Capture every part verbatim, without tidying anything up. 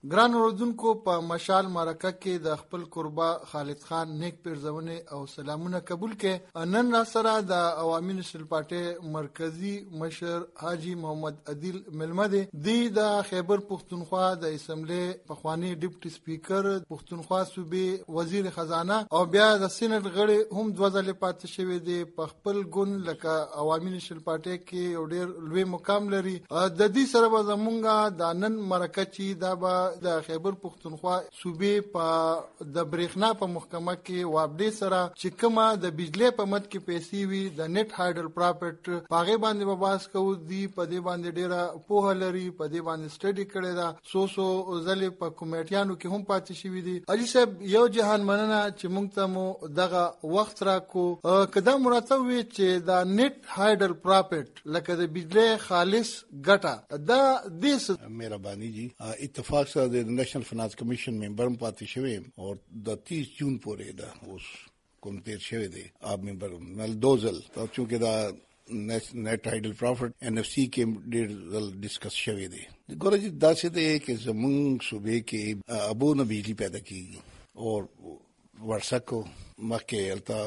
ګران اوردونکو په مشال مرکه کې د خپل قربا خالد خان نیک پیرزونه او سلامونه قبول کې. نن را سره د عوامي نېشنل پارټي مرکزی مشر حاجی محمد عادل ملمده دی د خیبر پختونخوا د اسمبلی پخوانی ډیپټي سپیکر پختونخوا صوبې وزیر خزانه او بیا د سېنات غړي هم دوه ځله پاتې شوی دی. په خپل ګوند لکه عوامي نېشنل پارټي کې یو ډېر لوی مقام لري. د دې سره به زمونږ د نن مرکه چې دا به د خیبر پختونخوا صوبې په د برېښنا په محکمه کې وابډې سره چې کومه د بجلی په مد کې پیسې وي د نت هایډل پراپرټ په هغې باندې به بحث کوو. دی په دې باندې ډېره پوهه لري، په دې باندې سټډي کړې ده، څو څو ځلې په کمیټیانو کې هم پاتې شوي دي. علي صاحب یو جهان مننه چې موږ ته مو دغه وخت راکړو. که دا مو راته ووایي چې دا نت هایډل پراپرټ لکه د بجلی خالص ګټه دا دې مهرباني جی اتفاق سره د نیشنل فائنانس کمیشن ممبر پاتې شوی او د تیس جون پورې دا اوس کوم تیر شوی دی آپ ممبر نل دوزل ته چونکه دا نیٹ هایډل پروفټ ان اف سی کې ډېر ځل ډیسکس شوی دی. ګوره جی داسې دی چې زمونږ صوبې کې ابو نه بجلی پیدا کیږي او ورسکو مخکې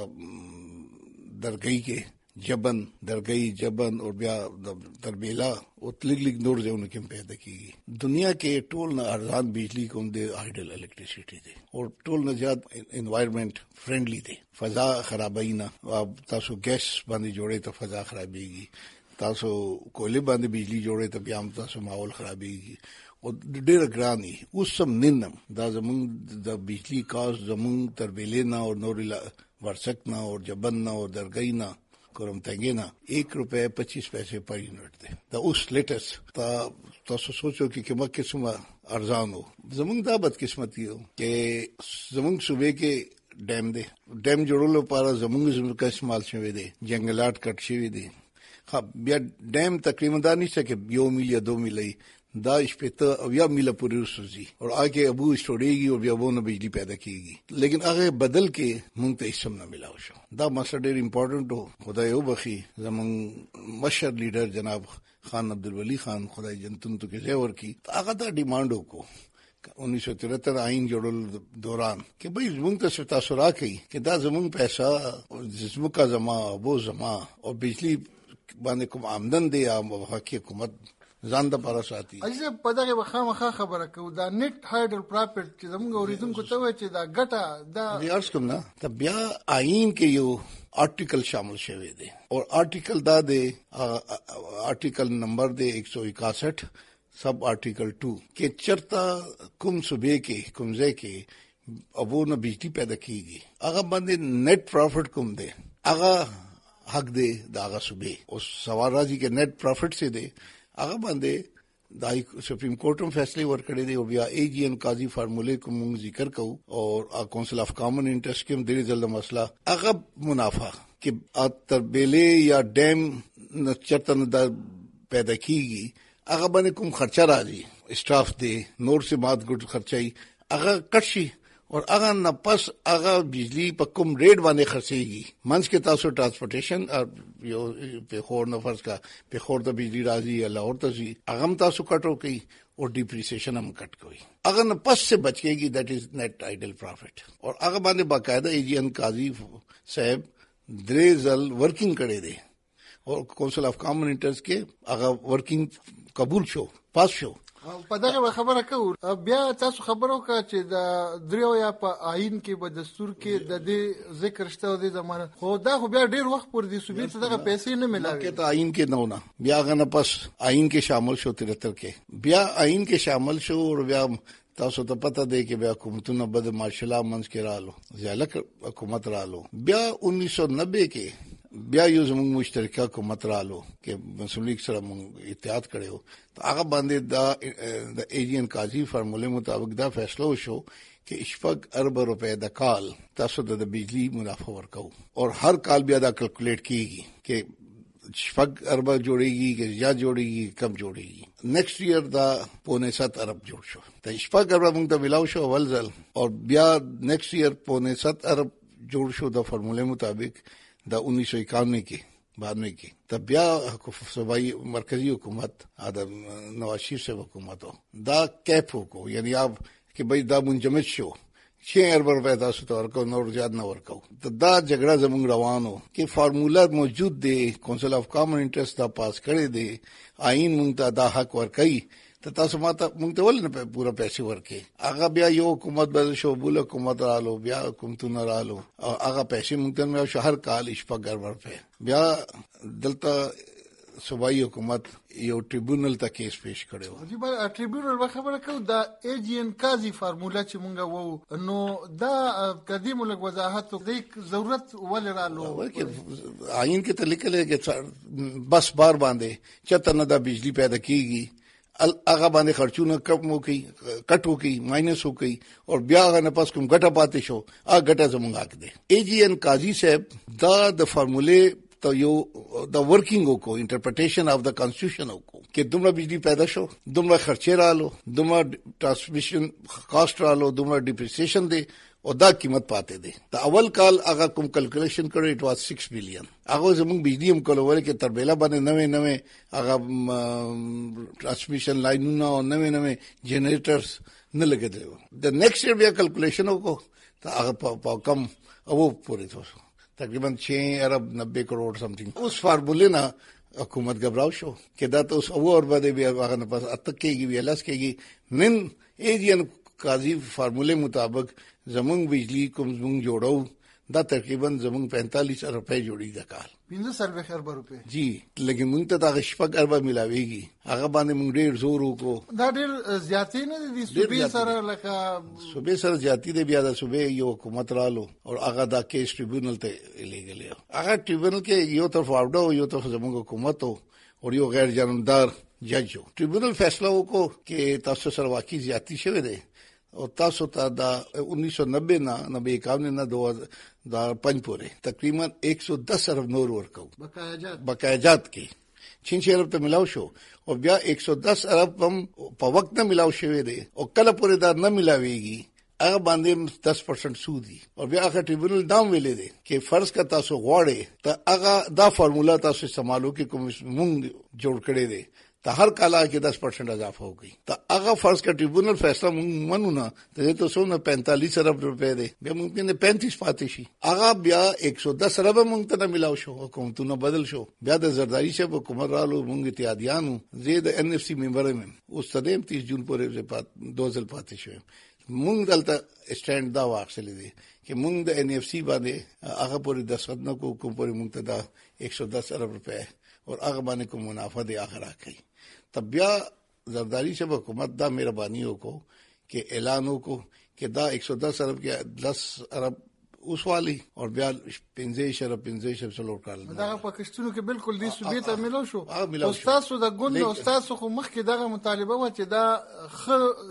هلته درګۍ کې جبن درګۍ جبن او بیا د تربیلا او تلګ لګ نور ځایونه کې پیدا کیږي. دنیا کې ټول نه ارزان بجلی کوم دی هایډل الکتریسيټي دی او ټول نه زیات انوایرنمنت فرندلی دی. فضا خرابای نه تاسو ګیس باندې جوړې ته فضا خرابېږي، تاسو کولی باندې بجلی جوړې ته بیا هم تاسو ماحول خرابېږي او ډېر ګرانی. اوس سم ننم دا زمونږ د بجلی کاست زمونږ تربیلې نه او نور ورسک نه او جبن نه او درګۍ نه کرم تنگی نا ایک روپے پچیس پیسے پر یونٹ دے. دا اس لیٹس تا تاسو سوچو کہ کما قسم ارزان ہو. زمونږ دا بد قسمتی ہو کہ زمونږ صوبے کې ډیم دی، ډیم جوړولو لپاره زمونږ ځمکه استعمال شوی دی، جنگلات کټ شوی دي. ها بیا ډیم تقریبا دا نشته چې یو میل یا دو میل دا شپته او یا میله پورې وسوځي او آگے ابو اسټوډیږي او بیا وونه بجلی پیدا کیږي. لیکن هغه بدل کې مونږ ته هیڅ نه ملاو شو. دا مسله ډېر امپورټنټ و. خدای وبخي زمونږ مشر لیډر جناب خان عبدالولی خان خدای جنتون تو کې ځای ورکړي هغه دا ډیمانډ وکړو انیس سو ترہتر آئین جوړولو دوران کہ بھئی زمونږ ته تاسو راکړئ کہ دا زمونږ پیسه زموږه زما ابو زما او بجلی باندې کوم آمدن دی یا حقیقت حکومت ځان د پاره ساتي. اجازه په دغه خامخا خبره کوو دا نت هایډل پراپرټ چې زموږ اوریدونکو ته وایي چې دا ګټه دا ریارس کوم نه ته بیا آئین کې یو آرټیکل شامل شوی دی او آرټیکل دا دی آرټیکل نمبر دی ایک سو اکاسٹھ سب آرټیکل ٹو کې چرتا کوم صوبې کې کوم ځای کې ابو نه بجلی پیدا کیږي هغه باندې نت پروفټ کوم دی هغه حق دی دا هغه صوبې او سوال راځي کې نت پروفټ سے دی هغه باندې دای سپریم کورټ هم فیصله ورکړی دی او بیا ای جی ان قاضي فارمولې کوم موږ ذکر کوو او کونسل اف کامن انټرست کې هم ډېر ځله مسله هغه منافع کې تربیلې یا ډیم چرته نه پیدا کیږي هغه باندې کوم خرچه راځي اسټاف دی نور سے مات ګډ خرچای هغه کټشي اور هغه نه پس هغه بجلی په کوم ریټ باندې خرڅېږي منځ کې تاسو ټرانسپورټیشن یو په خور نه فرض کا په خور ته بجلی راځي یا لاهور ته ځي هغه هم تاسو کټو کوي او ډیپریسیشن هم کټ کوي هغه نه پس سے بچ کېږي دیٹ از نیٹ آئیډل پروفٹ اور هغه باندې باقاعده ایجین قاضي صاحب درې ځل ورکینګ کړي دي او کونسل اف کامن انټرست کې هغه ورکینګ قبول شو پاس شو. په دغه خبره کوو بیا تاسو خبرو کا چې د دریو یا په آئین کې په دستور کې د دې ذکر شته د زمانه خو دا خو بیا ډیر وخت پر دي صوبې ته دغه پیسې نه ملاوي کې ته آئین کې نه نه بیا غنه پس آئین کې شامل شو ترہتر کې بیا آئین کې شامل شو او بیا تاسو ته پته دی چې بیا حکومتونه بد ماشاءالله منځ کې رالو زیالک حکومت رالو بیا انیس سو نبے کې بیا یو زموږ مشترکه حکومت رالو کې مسؤل لیگ سره موږ اتحاد کړو هغه باندې دا د ایجین قاضي فارمولې مطابق دا فیصله وشو چې شپږ ارب روپے د کال تاسو د بجلی منافع ورکو اور هر کال بیا دا کیلکولیټ کیږي چې شپږ ارب جوړیږي چې یا جوړیږي کم جوړیږي نیکسٹ ایئر دا پونے سات ارب جوړ شو ته شپږ ارب موږ ته ملاو شو اول ځل اور بیا نیکسٹ ایئر پونے سات ارب جوړ شو د فارمولې مطابق دا انیس سو اکانوے کې बानवे की। तब बया सूबाई मरकजी हुकूमत आदम नवाज शरीफ से हुकूमत हो दा कैप को यानी आप कि भाई दा मुंजमद शो छह अरब रुपए दस तौर को नौ ज्यादा न वर्क तो दा झगड़ा जमुंग रवान हो कि फार्मूला मौजूद दे काउंसिल ऑफ कॉमन इंटरेस्ट दा पास करे दे आइन मुंगता दा हक वर्कई तो तासु माता मुंगते वल न पूरा पैसे वर्के आगा ब्या यो हुकूमत बदल शो बुल हुकूमत रालो ब्या हुकूमतु न रालो आगा पैसे मुंगते में शहर काल इश्पा गड़बड़ पे ब्या दलता सूबाई हुकूमत यो ट्रिब्यूनल तक केस पेश करे हो जी बा ट्रिब्यूनल वा खबर को दा एजीएन काजी फार्मूला च मुंगा वो नो दा कदीम लग वजाहत तो देख जरूरत वल रालो आइन के तरीके ले के बस बार बांधे चतन दा बिजली पैदा कीगी आगा बांधे खर्चू न कम हो गई कट हो गई माइनस हो गई और ब्याह न पास कुम गटा पाते शो आ गटा जमुंगा के दे एजीएन काजी साहब दा द फार्मूले तो यो द वर्किंग को इंटरप्रिटेशन ऑफ द कॉन्स्टिट्यूशन को कि दुमरा बिजली पैदा शो दुमरा खर्चे रहा लो दुमरा ट्रांसमिशन कॉस्ट रहा लो दुमरा डिप्रिसिएशन दे और दा कीमत पाते दे तो अवल काल अगर कुम कैलकुलेशन करो इट वाज सिक्स बिलियन अगर जमुंग बिजली हम कलो वरे के तरबेला बने नवे नवे अगर ट्रांसमिशन लाइन ना और नवे नवे जनरेटर्स न लगे दे द नेक्स्ट ईयर भी कैलकुलेशन हो को तो अगर कम वो पूरे तो तकरीबन छह अरब नब्बे करोड़ समथिंग उस फार्मूले ना हुकूमत घबराव शो के दा तो उस वो और बदे भी अगर पास अतकेगी भी अलस केगी निन एजीएन काजी फार्मूले मुताबिक जमुंग बिजली को जमुंग जोड़ो दा तकरीबन जमुंग पैंतालीस अरब रुपए जोड़ी दा काल बिंदु सर्वे अरब रुपए जी लेकिन मुंग तक अशफक अरब मिलावेगी आगा बाने मुंग डेढ़ जोर को दा डेढ़ ज्यादा ने दी सुबह सर लका सुबह सर जाती दे बियादा सुबह यो हुकूमत रालो और आगा दा केस ट्रिब्यूनल ते ले गले आगा ट्रिब्यूनल के यो तरफ आवडो यो तरफ जमुंग हुकूमत हो और यो गैर जानबदार जज हो ट्रिब्यूनल फैसला को के तासो सर वाकई ज्यादा शवे दे और तासो ता दा उन्नीस सौ नब्बे ना नब्बे इक्यावन ना दो हजार पंज पूरे तकरीबन एक सौ दस अरब नोर वर्क बकायाजात के छह छह अरब तो मिलाओ शो और ब्या एक सौ दस अरब हम वक्त न मिलाओ शेवे दे और कल पूरे दार न मिलावेगी अगर बांधे दस परसेंट सूदी और ब्या आखिर ट्रिब्यूनल दाम वेले दे कि फर्ज का तासो वाड़े तो अगा दा फार्मूला तासो संभालो कि मुंग जोड़ करे दे तो हर काला के दस परसेंट इजाफा हो गई तो अगर फर्ज का ट्रिब्यूनल फैसला मनू ना तो ये तो सो ना पैंतालीस अरब रुपए दे ब्या मुमकिन है पैंतीस पातिशी आगा ब्या एक सौ दस अरब मुंग तो न मिलाओ शो हुकूमत न बदल शो ब्या द जरदारी से हुकूमत रालो मुंग इत्यादियान जेद एनएफसी मेंबर में उस सदेम तीस जून पर दो हजार पातिश मुंग दलता स्टैंड दा वाक से ले दे कि मुंग द एनएफसी बाने आगा पूरी दस न को हुकुम पूरी मुंगतदा एक सौ दस अरब रुपए और आगा बाने को मुनाफा दे आखिर आखिरी तब ब्या जरदारी से हुकूमत दा मेहरबानियों को के ऐलानों को कि दा एक सौ दस अरब के दस अरब उस वाली और ब्या पिंजेश अरब पिंजेश अरब से लौट कर दा पाकिस्तान के बिल्कुल दी सुबह त मिलो शो उस्ताद सो दा गुन उस्ताद सो खو مخ کې دا مطالبه و چې دا خ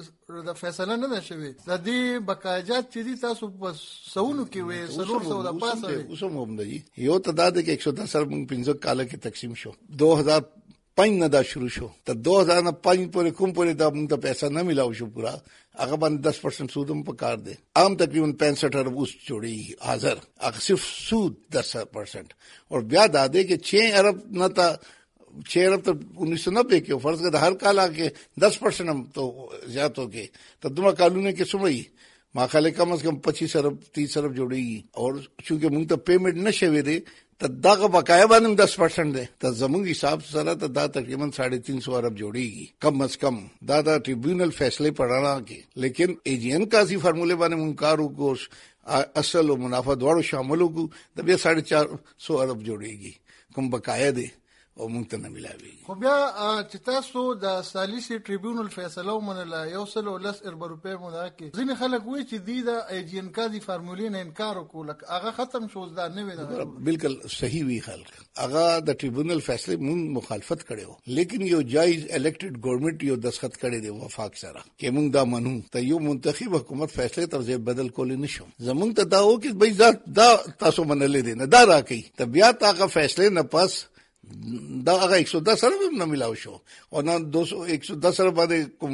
د فیصله نه شوی د دې بقایجات چې دي تاسو په سونو کې وې سرور سو دا پاسه اوسه محمد جی یو تعداد کې एक सौ दस अरब पिंजो काले के तकसीम शो दो हजार पांच न दा शुरू शो तो दो हजार न पांच पूरे कुम पूरे दा मुंग तो पैसा न मिला शो पूरा अगर बन दस परसेंट सूद हम पकार दे आम तकरीबन पैंसठ अरब उस जोड़ी हाजिर अगर सिर्फ सूद दस परसेंट और ब्याह दादे के छह अरब न था छह अरब तो उन्नीस सौ नब्बे के फर्ज का हर काल आके दस परसेंट हम तो ज्यादा हो गए तब दुमा कानून के सुमई माँ खाले कम अज कम पच्चीस अरब तीस अरब जोड़ेगी और चूंकि मुंग तो पेमेंट न शवे दे तो दा का बकाया बाने में दस परसेंट दे तो जमुंग हिसाब से सारा तो दा तकरीबन साढ़े तीन सौ अरब जोड़ेगी कम अज कम दादा ट्रिब्यूनल फैसले पढ़ाना के लेकिन एजीएन काजी फार्मूले बाने मुंकारू को असल और मुनाफा द्वारो शामिलों को तब ये साढ़े चार सौ अरब जोड़ेगी कम बकाया दे او مونږ ته نه ملاوي خو بیا چې تاسو د ثالثي ټریبیونل فیصله ومنله یو سل ولس اربع روپے مونږه کې ځینې خلک وایي چې دی د ایجین کادي فارمولې نه انکار وکول هغه ختم شو ځدا نه وي بالکل صحیح وی خلک هغه د ټریبیونل فیصله مونږ مخالفت کړو لیکن یو جایز الیکټډ ګورنمنت یو دسخط کړي دی وفاق سره کې مونږ دا منو ته یو منتخب حکومت فیصله تر ځای بدل کول نه شو زمونږ ته دا و چې بای ذات دا تاسو منلې دي نه دا راکې ته بیا تاغه فیصله نه پس دا هغه एक सौ दस अरब न मिलाओ शो और ना दो सौ एक सौ दस अरब बारे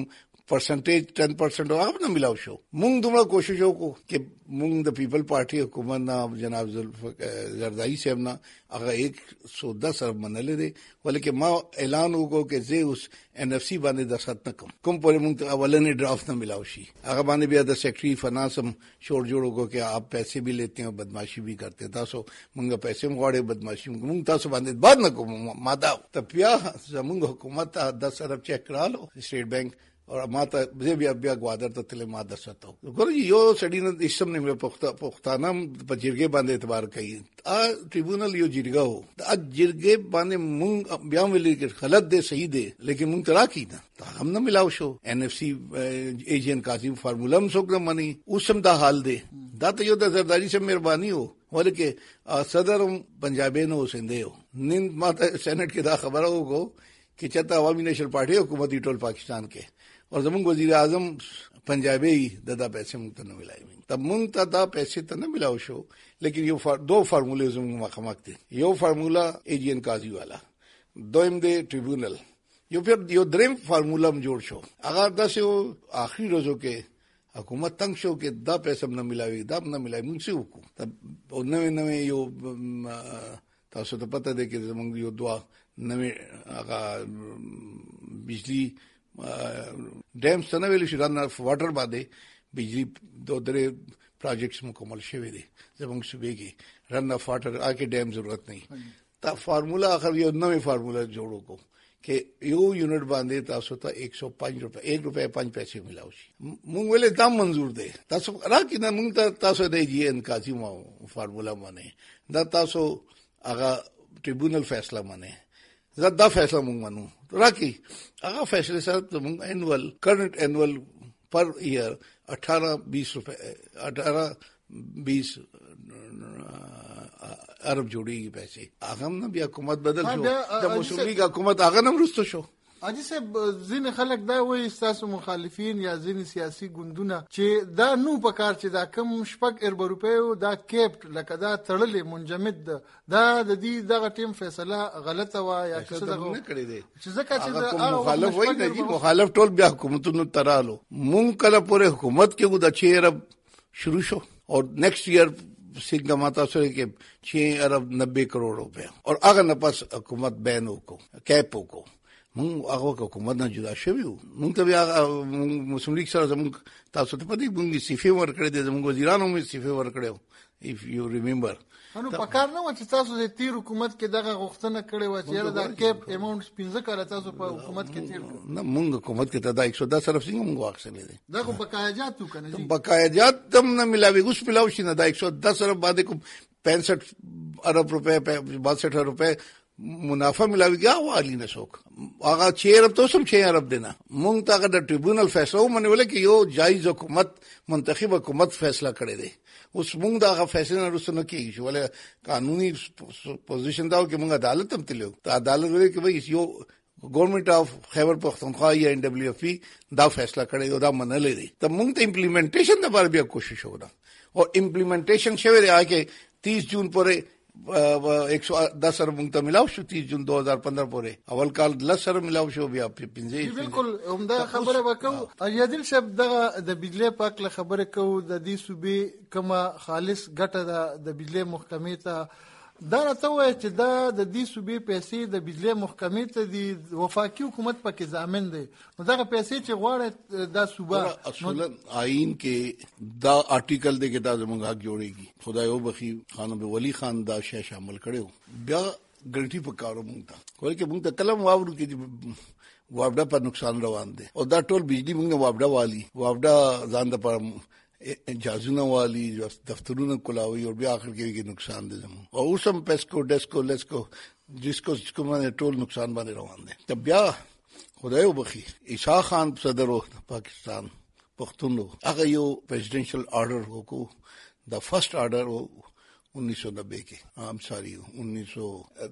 परसेंटेज टेन परसेंट आप ना मिलाओ शो मूंग दुमड़ा कोशिशों को कि मूंग द पीपल पार्टी हुकूमत ना जनाब जरदाई साहब ना अगर एक सौ दस अरब मनले दे बोले कि माँ ऐलान होगो कि जे उस एन एफ सी बाने दसत न कम कम पर मूंग अवलन ड्राफ्ट ना मिलाओ शी अगर बाने भी अदर सेक्रेटरी फाइनेंस हम शोर जोड़ोगो कि आप पैसे भी लेते हैं बदमाशी भी करते हैं तासो मूंग पैसे मुगाड़े बदमाशी मूंग तासो बाने बाद न को मादा तब प्या मूंग हुकूमत दस अरब चेक करा लो स्टेट बैंक और माता जे भी अब्या ग्वादर तो तले मां दसतो गुरु जी यो सड़ी न इसम ने में पुख्ता पुख्ताना जिरगे बांधे एतबार कही आ ट्रिब्यूनल यो जिरगा हो आ जिरगे बांधे मुंग ब्या मिली के गलत दे सही दे लेकिन मुंग तरा की ना तो हम न मिलाओ शो एनएफसी एजियन काजिम फार्मूला हम सोक न मनी उस सम दा हाल दे दा तो यो दा जरदारी से मेहरबानी हो बोले के सदर पंजाबे नो सिंधे हो निंद माता सेनेट के दा खबर हो कि चता अवामी नेशनल पार्टी हुकूमती टोल पाकिस्तान के और जब वजीर आजम पंजाबी ही दादा पैसे मुंग तो न मिलाए तब मुंग ता पैसे तो न मिलाओ शो लेकिन यो फार, दो फार्मूले मखमक थे यो फार्मूला एजियन काजी वाला दो इमदे ट्रिब्यूनल यो फिर यो द्रेम फार्मूला में जोड़ शो अगर दस यो आखिरी रोजों के हुकूमत तंग शो के दा पैसे न मिलावी दा न मिलाए मुंग से हुकूम तब नवे नवे यो तासो तो पता दे कि जमंग यो दुआ नवे आगा बिजली डैम्स तो न वेली रन ऑफ वाटर बादे बिजली दो दरे प्रोजेक्ट्स मुकम्मल शेवे दे जब सुबह की रन ऑफ वाटर आके डैम जरूरत नहीं तब फार्मूला आखिर ये नवे फार्मूला जोड़ो को कि यो यूनिट बांधे तासो ता एक सौ पांच रुपए एक रुपए पांच पैसे मिलाओ मुंग वेले दाम मंजूर दे तासो राकी ना मुंग तासो दे जी इनकाजी माओ फार्मूला माने दा तासो आगा ट्रिब्यूनल फैसला माने ज्यादा फैसला मुंग मानू तो राकी आगा फैसले साहब तो मुंग annual current annual per year अठारह बीस रुपए अठारह बीस अरब जोड़ेगी पैसे आगम ना भी हुकूमत बदल शो जब मुस्लिम का हुकूमत आगा ना रुस्तो शो अजी से जिन खलक दा वही इस्तासु मुखालिफिन या जिन सियासी गुंदुना चे दा नु पकार चे दा कम शपक ارب रुपए दा केप्ट लका दा तड़ले मुंजमद दा द दी दा टीम फैसला गलत वा या किसी दा ने करे दे चे जका चे दा मुखालिफ वही ना जी मुखालिफ टोल भी हुकूमत नु तरा लो मुंग कला पूरे हुकूमत के गुदा छह अरब शुरू शो और नेक्स्ट ईयर सिंह माता से के छह अरब नब्बे करोड़ रुपए और अगर न पास हुकूमत बैन को कैप को मुंग आगो का हुकूमत ना जुदा शेवी मुंग तभी मुस्लिम लीग सर मुंग तासो तो पता ही मुंग सिफे वर करे दे मुंग वजीरानों में सिफे वर करे हो इफ यू रिमेंबर अनु पकार ना वच तासो से तीर हुकूमत के दगा गुख्तना करे वच यार दा कैप अमाउंट पिंजा करे तासो पर हुकूमत के तीर ना मुंग हुकूमत के तदा एक सौ दस अरब सिंह मुंग वाक से ले दे देखो बकाया जात तू कने जी बकाया जात तम ना मिलावे उस मिलाओ शी ना दा एक सौ दस अरब बादे को पैंसठ अरब रुपए बासठ अरब रुपए मुनाफा मिलावी क्या वाली न शोक आगा छह अरब तो सम छह अरब देना मुंग तक ट्रिब्यूनल फैसला हो मैंने बोले कि यो जायज हुकूमत मुंतखब हुकूमत फैसला करे दे उस मुंग दागा फैसले न रुस न की बोले कानूनी पोजीशन था कि मुंग अदालत तम तिले तो अदालत बोले कि भाई यो गवर्नमेंट ऑफ खैबर पख्तूनख्वा या एनडब्ल्यूएफपी दा फैसला करे दा मन ले दे तब मुंग तो इम्प्लीमेंटेशन द बार भी कोशिश हो रहा और इम्प्लीमेंटेशन शेवे आके तीस जून पर एक सौ दस अरब मुंग मिलाओ शो तीस जून दो हजार पंद्रह पोरे अवल काल दस अरब मिलाओ शो भी आप पिंजे बिल्कुल उमदा खबर वकौ यदिल शब द द बिजली पाक ल खबर को द दी सुबे कमा खालिस गटा द बिजली महकमे ता دا راته وایي چې دا د دې صوبې پیسې د بجلی محکمې ته د وفاقي حکومت پکې ضامن دی نو دغه پیسې چې غواړي دا صوبه اصولا آئین کې دا آرټیکل دی کې دا زموږ حق جوړېږي خدای او بخي خان ولی خان دا شی شامل کړو بیا ګلټي پکارو مونږ ته کوئی کې مونږ ته کلم واورو کې وابډا پر نقصان روان دي او دا ټول بجلی مونږ وابډا والی وابډا ځان د پر اجازونه والی دفترونه کولاوي او بیا اخر کې نقصان دي زمو او اوسم پیسکو ډیسکو لیسکو جسکو جسکو باندې ټول نقصان باندې روان دي تب بیا خدای وبخي عیسی خان صدر پاکستان پښتون هغه یو پریزیډنشل آرډر وکړو د فرست آرډر उन्नीस सौ नब्बे के आई एम सॉरी उन्नीस सौ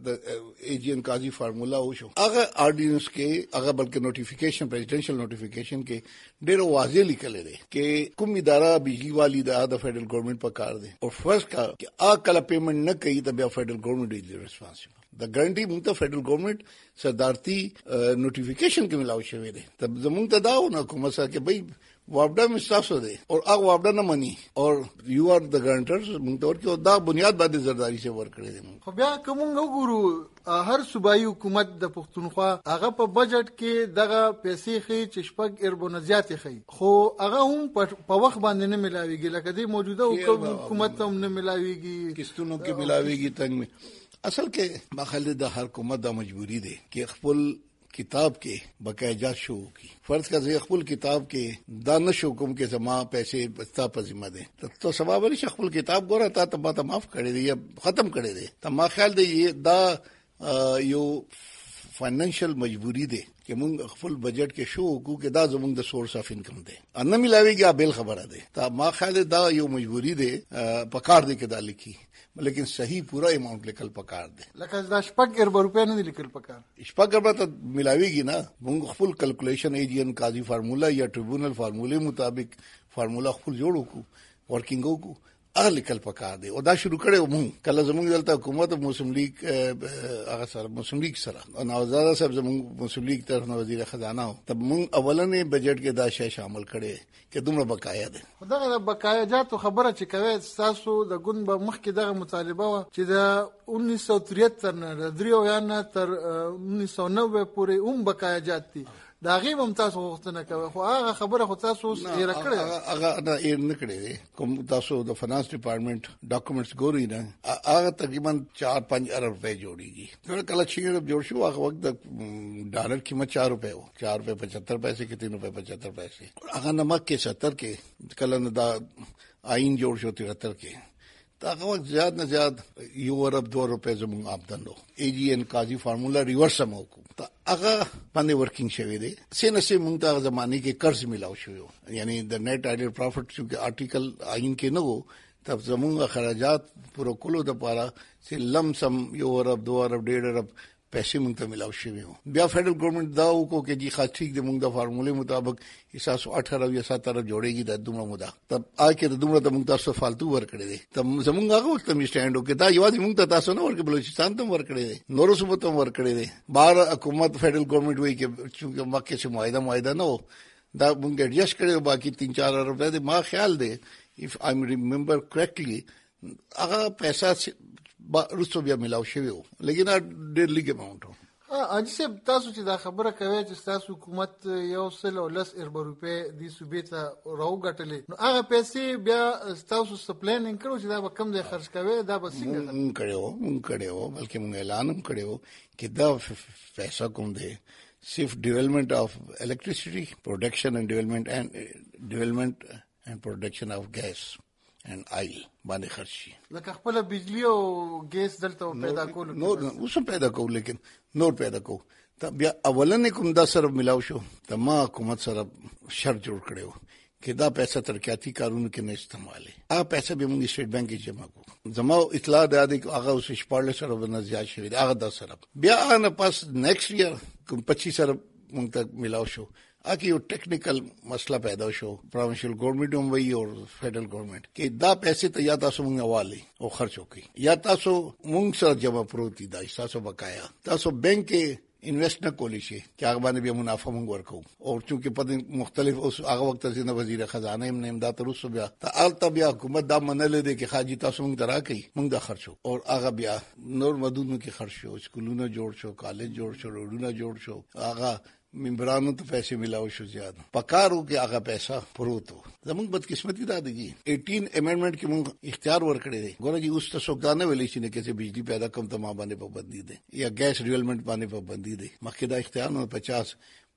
एजियन काजी फार्मूला हो शो अगर ऑर्डिनेंस के अगर बल्कि नोटिफिकेशन प्रेसिडेंशियल नोटिफिकेशन के डेरो वाजे निकले रहे कि कुम इदारा बिजली वाली दा द फेडरल गवर्नमेंट पर कार दे और फर्स्ट का कि आ कल पेमेंट न कही तब federal government is responsible د ګارانټي موږ ته فدرل ګورنمنت صدارتي نوټیفیکیشن کې ملاو شوی دی. ته زموږ ته دا نه کومه سره کې بھئی وابډا مستاسو دی او هغه وابډا نه مني او یو ار د ګارانټرز موږ ته ورکو دا بنیاد باندې زرداری سے ور کړی دی. خو بیا کوم وګورو هر صوبایي حکومت د پښتونخوا هغه په بجټ کې دغه پیسې خي چې شپږ اربونه زیات خي خو هغه هم په وخت باندې نه ملاويږي لکه د موجوده حکومت هم نه ملاويږي کیستونو کې ملاويږي تنګ اصل کې مخالد د هر حکومت د مجبوری دی چې خپل کتاب کې بقایا شو کی فرض کا زی خپل کتاب کې دانش حکم کې زما پیسې بستا په ذمہ ده ته سبب لري خپل کتاب ګوره تا ته ما معاف کړی دی یا ختم کړی دی ته ما خیال دی دا یو فائنانشل مجبوری ده چې موږ خپل بجټ کې شو کو کې دا زموږ د سورس اف انکم ده ان ملاويږي بل خبره ده ته ما خیال دا یو مجبوری ده پکار دی کې دا لیکي لیکن صحیح پورا اماؤنٹ لیکل پکار دی لکه دا شپږ اربه روپے نه لیکل پکار شپږ اربه ته ملاويږي نه موږ خپل کیلکولیشن ایجن قاضي فارمولا یا ټریبونل فارمولې مطابق فارمولا خپل جوړو کو ورکینګ کو هغه لیکل پکار دی او دا شروع کړو موږ کله زموږ دلته حکومت مسلم لیگ هغه سره مسلم لیگ سره نوزاده صاحب زموږ مسلم لیگ طرف نو وزیر خزانه تب موږ اولنې بجټ کې دا شی شامل کړي چې دومره بقایا ده. دغه بقایا جاتو خبره چې کوي تاسو د ګوند به مخکې دغه مطالبه و چې د انیس سو تریهتر نه دریو یا نه تر انیس سو نوے پورې هم بقایا جات دي دا غي ممتاز وختونه کوي خو هغه خبره خو تاسو یې راکړه هغه نه یې نه کړی کوم تاسو د فینانس ډپارټمنټ ډاکومېنټس ګوري نه هغه تقریبا چار پنځه ارب روپے جوړیږي کله چې ارب جوړ شو هغه وخت د ډالر قیمت چار روپے و چار روپے پچہتر پیسے کې تین روپے پچہتر پیسے هغه نمک کې ستر کې کله نه دا آئین جوړ شو تہتر کې تا هغه وخت زیات نه زیات یو ارب دو روپے زموږ آمدن و ای جی ان قاضي فارمولا ریورس هم وکړو تا هغه باندې ورکینګ شوی دی سینه سه موږ ته زمانه کې قرض ملاو شو یعنی د نیټ آیډل پروفټ چې آرټیکل آئین کې نه وو تب زموږ خراجات پورو کولو د پاره سه لم سم یو ارب دو ارب ډېر ارب پیسې موږ ته ملاو شوی وو بیا فدرل ګورنمنت دا وکړو چې جی خاص ٹھیک دی موږ د فارمولې مطابق حساب اٹھارہ یا سترہ جوړېږي د دومره مودا تب آکه د دومره د موږ تاسو فالتو ور کړی دی تب زموږ هغه وخت می سټاند وکړه دا یوازې موږ ته تاسو نه ورکړي بلوچستان ته ور کړی دی نورو صوبو ته ور کړی دی بهر حکومت فدرل ګورنمنت وایي چې چې مکه سے معاهده معاهده نه دا موږ ایڈجسٹ کړو باقي تین چار روپے دی ما خیال دی اف آی ریممبر کریکټلی هغه پیسې روسو بیا ملاو شوی و لیکن ډېر لیګ اماونټ و اجي سه تاسو چې دا خبره کوي چې تاسو حکومت یو سل او لس اربه روپے د صوبې ته راو غټلې نو هغه پیسې بیا تاسو سپلیننګ کړو چې دا به کم ځای خرج کوي دا به څنګه مونږ کړو مونږ کړو بلکې مونږ اعلان هم کړو چې دا پیسہ کوم دی صرف ډیولپمنٹ اف الیکټریسټي پروډکشن اینڈ ډیولپمنٹ اینڈ ډیولپمنٹ اینڈ پروډکشن اف ګیس and oil باندې خرچ شي لکه خپل بجلی او ګیس دلته پیدا کول نو اوس پیدا کول لیکن نور پیدا کو ته بیا اولنې کوم دا سره ملاو شو ته ما حکومت سره شرط جوړ کړو چې دا پیسې ترقیاتی کارونو کې نه استعمالي هغه پیسې به موږ سټیټ بانک کې جمع کوو زما اطلاع ده چې هغه اوس شپږ سره ونه زیات شوی هغه د سره بیا هغه پاس نیکسټ ایئر کوم پچیس سره موږ ته ملاو شو اکی یو ټیکنیکل مسله پیدا شو پروینشل ګورنمنت هم وی او فدرل ګورنمنت کې دا پیسې ته یا تاسو موږ حواله او خرچ وکړي یا تاسو موږ سره جمع پروتي دا تاسو بقایا تاسو بانک کې انویسټ نه کولی شي چې هغه باندې به منافع موږ ورکو او چونکه په مختلف اوس هغه وخت چې وزیر خزانه هم نه امداد روسو بیا ته الته بیا حکومت دا منل دي چې خاجي تاسو موږ درا کوي موږ د خرچو او هغه بیا نور مدونو کې خرچ شو سکولونه جوړ شو کالج جوړ شو روډونه جوړ شو هغه ممبرانو ته پیسې ملاو شو زیات پکارو کې هغه پیسہ پروتو زموږ بدقسمتي دا دی اٹھارہ امندمنٹ کې موږ اختیار ورکړی دی ګوره جی اوس ته سوګدانه ویلې چې نه کې بجلی پیدا کم ته ما باندې پابندي ده یا ګیس ډیولپمنٹ باندې پابندي ده مخکې دا اختیار نو پچاس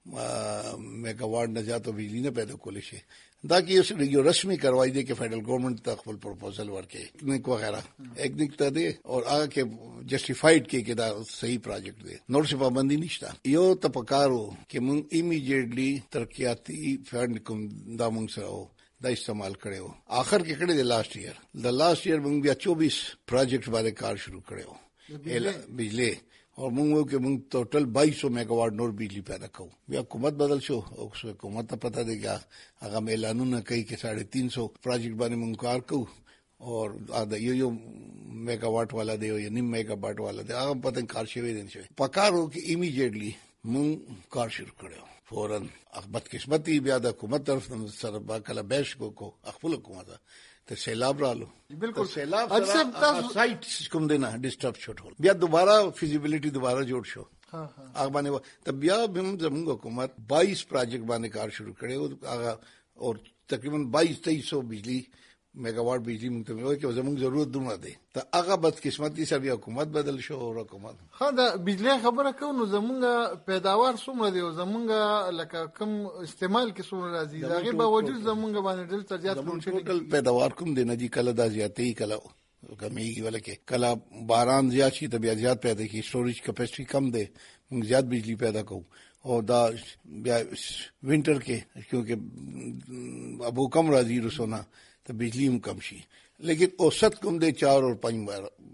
میگا واٹ نه زیاته بجلی نه پیدا کولی شي دا کې یو رسمي کاروائی دی چې فدرل ګورنمنت ته خپل پروپوزل ورکړي نه کو غیره ایکنیک ته دی او هغه کې جسټیفاید کې کې دا صحیح پروجیکټ دی نور څه پابندي نشته یو ته پکارو چې موږ ایمیډیټلی ترقیاتی فنډ کوم دا موږ سره دا استعمال کړو اخر کې کړی دی لاست ایئر د لاست ایئر موږ بیا چوبیس پروجیکټ باندې کار شروع کړو بجلی اور موږ کې موږ ټوټل بائیس سو میگا واٹ نور بجلی پیدا کوو بیا حکومت بدل شو او حکومت ته پته دی چې هغه اعلانونه کوي چې ساڑھے تین سو پروجیکټ باندې موږ کار کوو اور دا یو یو میگا واٹ والا دی او یا نیم میگا واٹ والا دی هغه پته کار شوی دی شوی پکارو کې ایمیډیټلی مون کار شروع کړو فورن اخبت قسمتي بیا د حکومت طرف سره با کله بیش کو کو خپل حکومت ته سیلاب رالو بالکل سیلاب سره سایت کوم دینا ډیسټرب شو بیا دوباره feasibility دوباره جوړ شو ها ها هغه باندې ته بیا هم زموږ حکومت بائیس پروجیکټ باندې کار شروع کړو هغه اور تقریبا بائیس تیئیس سو بجلی میگا واٹ بجلی مونږ ته وایي چې زموږ ضرورت دومره دی ته هغه بدقسمتي سره بیا حکومت بدل شو او حکومت ها دا بجلی خبره کوو نو زمونږ پیداوار څومره دی او زمونږ لکه کم استعمال کې څومره راځي دا غي باوجود زمونږ باندې ډېر ترجیحات ټوټل پیداوار کوم دی نه دي کله دا زیاتې کله کمیږي ولکه کله باران زیات شي ته بیا زیات پیدا کی سټوریج کیپاسټي کم دی موږ زیات بجلی پیدا کوو او دا بیا وینټر کې کیونکہ ابو کم راځي رسونه ته بجلی هم کم شي لیکن اوسط کوم دی چار اور پنځ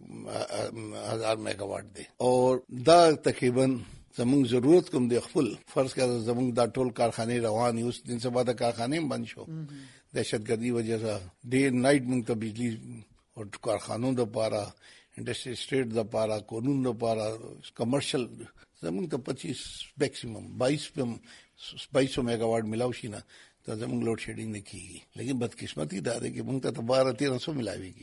ہزار میگا واٹ دی اور دا تقریبا زموږ ضرورت کوم دی خپل فرض کړه زموږ دا ټول کارخانه روان یو دن سبا د کارخانه بند شو دهشتګردي وجہ سره ډیر نایټ موږ ته بجلی اور کارخانوں د پارا انډستری سټیټ د پارا قانون د پارا کمرشل زموږ ته پچیس میکسیمم بائیس بائیس میگا واٹ ملاو شي نه ته زموږ لوډ شیډینګ نه کیږي لیکن بدقسمتي دا ده چې موږ ته بارہ تیرہ سو ملاويږي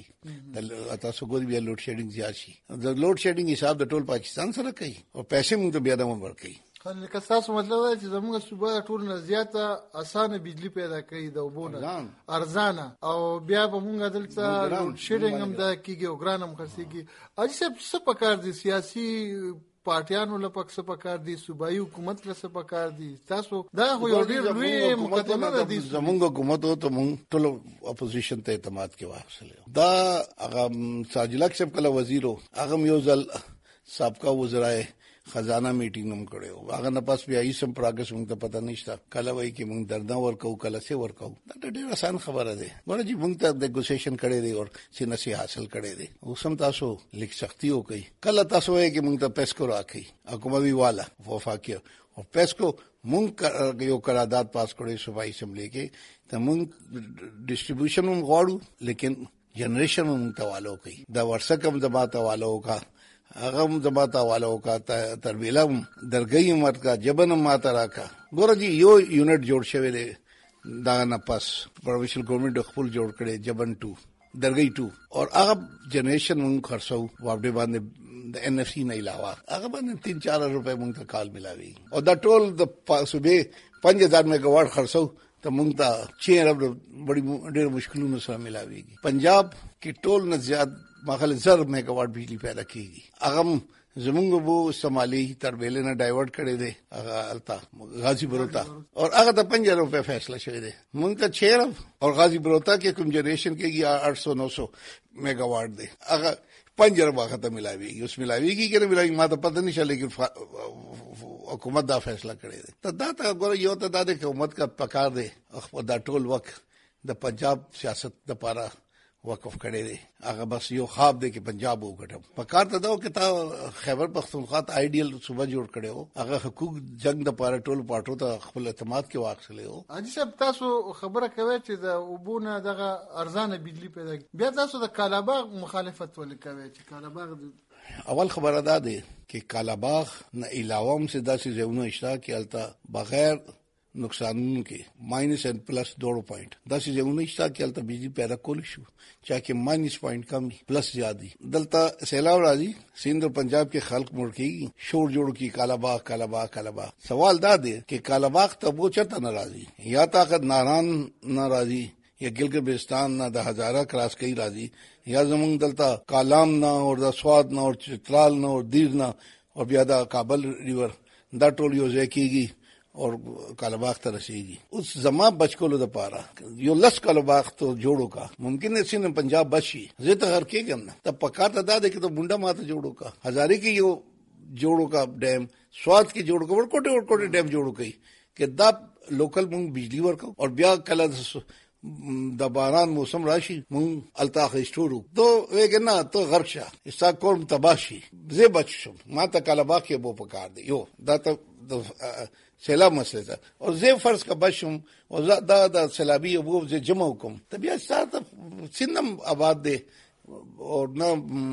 د تاسو ګوري بیا لوډ شیډینګ زیات شي د لوډ شیډینګ حساب د ټول پاکستان سره کوي او پیسې موږ ته بیا د مبر کوي خل که تاسو مطلب دا چې زموږ صوبه ټول نه زیاته اسانه بجلی پیدا کوي د وبونه ارزانه او بیا به موږ دلته لوډ شیډینګ هم دا کیږي او ګران هم خرڅيږي اجه څه پکار دي سیاسي پارټیانو لپاره څه پکار دي صوبایي حکومت له څه پکار دي تاسو دا خو یو ډیر لوی مقدمه ده دي زمونږ حکومت او ته مونږ ټول اپوزیشن ته اعتماد کې واخلو دا هغه ساجلک صاحب کله وزیرو هغه یو ځل سابقہ وزرای خزانه میټینګ هم کړو هغه نه پاس بیا هیڅ پروګرس موږ ته پته نشته کله وای کې موږ درنه ورکو کله سه ورکو دا ډېر آسان خبره ده ګوره چې موږ ته نیګوسیشن کړي دي او سینسي حاصل کړي دي اوس هم تاسو لیک سختي وکي کله تاسو وای کې موږ ته پیسکو راکې حکومتي والا وفاقي او پیسکو موږ یو قرارداد پاس کړی صوبایي اسمبلی کې ته موږ ډیسټریبیوشن هم غواړو لیکن جنریشن هم توالو کوي دا ورسکم زما توالو کا هغه زماته والو کا تربیلم درګي مرکا جبن ماته راکا ګورجی یو یونټ جوړ شوی دی دا نه پاس پروینشل ګورنمنت خپل جوړ کړي جبن ټو درګي ټو اور هغه جنریشن مون خرڅو واپډه باندې د ان اف سی نه علاوه هغه باندې تین چار روپے مونږ ته کال ملاوي او دا ټول د صوبې پنځه ہزار میگا واٹ خرڅو ته مونږ ته چیر بڑی ډېر مشکلونو سره ملاويږي پنجاب کې ټول نه زیات مخال زر میگا واٹ بجلی پیدا کیږي هغه زمونږ وو استعمالي تربیل نه ډایورټ کړي دي هغه التا غازی بروتا اور هغه د پنځه روپے فیصله شوی دی مونږ ته چیر اور غازی بروتا کې کوم جنریشن کېږي آٹھ سو نو سو میگا واٹ دی هغه پنځه روپے ته ملاويږي اوس ملاويږي کنه ملاوي ما ته پته نشي لیکن حکومت دا فیصله کړی دی ته دا ته ګوره یو ته د حکومت کا پکار دی خو دا ټول وخت د پنجاب سیاست د پاره وقف کړی دی هغه بس یو خواب دی چې پنجاب وګټم پکار ته دا چې تا خیبر پختونخوا ته آیډیل صوبه جوړ کړو هغه حقوق جنگ د پاره ټول پټو ته خپل اعتماد کې واخلې او اجي صاحب تاسو خبره کوي چې د وبونه دغه ارزانه بجلی پیدا بیا تاسو د کالاباغ مخالفت ولې کوي چې کالاباغ اول خبره ده دی چې کالاباغ نه علاوه هم سدا سي زونه اشتراک کې التا بغیر نقصانونو کې ماینس اینڈ پلس دوڑو پوائنٹ دا سی زمونه اشتا کې الته بجلی پیدا کول شو چا کې ماینس پوائنٹ کم پلس زیادی دلته سیلاب راځي سندھ او پنجاب کې خلق مړ کیږي شور جوړ کی کالا باغ کالا باغ کالا باغ سوال دا دی چې کالا باغ ته وو چرته ناراضي یا طاقت ناران ناراضي یا گلگت بلتستان نه د هزاره کراس کوي راځي یا زمونږ دلته کالام نه او د سواد نه او چترال نه او دیر نه او بیا د کابل ریور دا ټول یو ځای کیږي اور کالاباغ ته رسیږي اوس زما بچکولو د پاره یو لس کالاباغ ته جوړو کا ممکن ہے سین پنجاب بشي زه ته هر کې ګم ته پکاته دا د کې ته بونډه ماته جوړو کا هزاري کې یو جوړو کا ډیم سواد کې جوړو کا ورکوټه ورکوټه ډیم جوړو کوي کې دا لوکل مونږ بجلی ورکو اور بیا کله د باران موسم راشي مونږ الطاخ اسټورو تو وګنا تو غرقشه اسا کوم تباشي زه بچم ما ته کالاباغ کې بو پکار دی یو دا ته سیلاب مسئله ته او زه فرض کا بشم او دا د سیلابي ابو زه جمع کوم طبيعت ساته سینم آباد دی اور نہ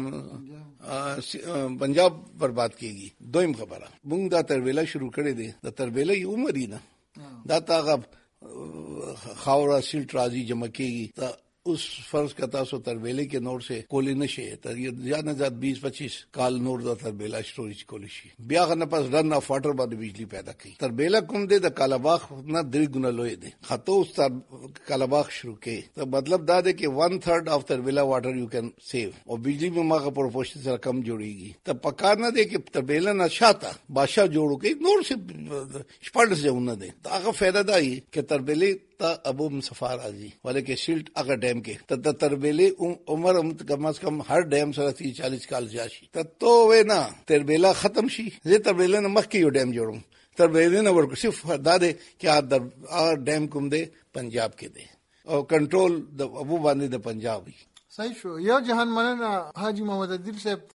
پنجاب برباد کیږي. دویم خبره مونږ دا تربیله شروع کړې دي د تربیله یو مرینا دا تاغه خاورا سیلټ راځي جمع کیږي تا اس فرض کا تاسو تربیله کې نور سے کولی نشي ته زیات نه زیات بیس پچیس کال نور دا تربیله سٹوریج کولی شي بیا غنه پس رن اف واټر باندې بجلی پیدا کوي. تربیله کوم دې د کالاباغ نه درې ګونه لوی دي خطو اس کالاباغ شروع کې ته مطلب دا دی کې ون تھرڈ اف تربیله واټر یو کین سیو او بجلی به ماغه پروپورشن سره کم جوړیږي. ته پکار نه دی کې تربیله نه شاته بادشاہ جوړو کې نور سے شپړ ځونه دي هغه فائدہ دی کې تربیله ابو مسفار راځي ولکه شیلټ هغه ډیم کې ته تربیله عمر کم از کم هر ډیم سره تیس چالیس کال ځاشي ته تو وینا تربیله ختم شي زه تربیله نه مخکې یو ډیم جوړم تربیله نه ورکو صرف دا دی چې هغه ډیم کوم دی پنجاب کې دی او کنټرول د ابو باندې د پنجاب وي. صحیح شو. یو جهان مننه حاجی محمد عادل صاحب